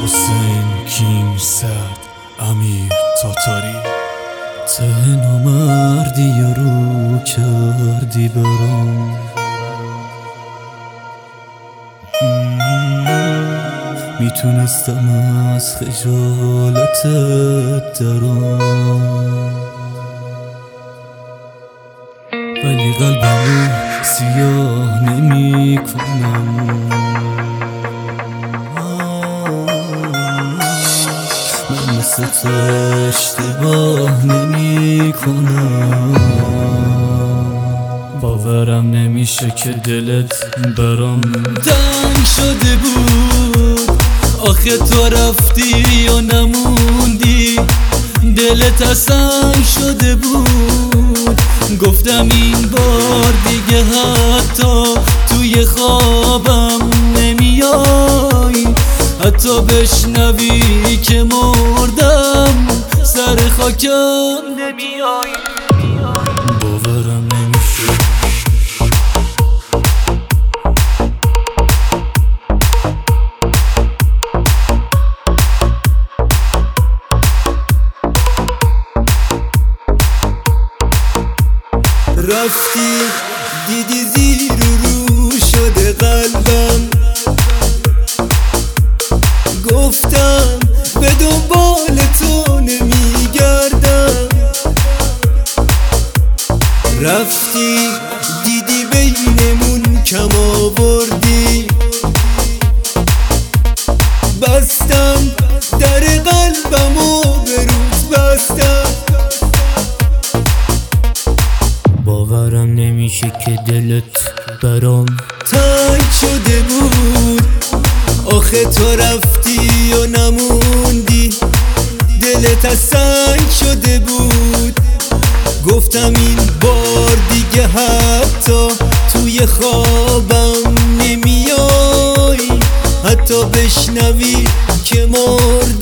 حسین کینگزاد امیر تاتاری ته نامردی رو کردی برام میتونستم از خجالتت درام ولی قلبمو سیاه نمی کنم من مثل تو اشتباه نمی کنم باورم نمیشه که دلت برام تنگ شده بود آخه تو رفتی و نموندی دلت تنگ شده بود گفتم این بار دیگه حتی توی خوابم نمیای حتی بشنوی که مردم سر خاکم نمیای باورم نمیشه رفتی دیدی زیر رو شده قلبم گفتم به دنبال تو نمیگردم رفتی دیدی بینمون کم آوردی بستم در قلبمو به روز بستم باورم نمیشه که دلت برام تنگ شده بود آخه تو رفتی و نموندی دلت سنگ شده بود گفتم این بار دیگه حتی توی خوابم نمیای حتی بشنوی که مرد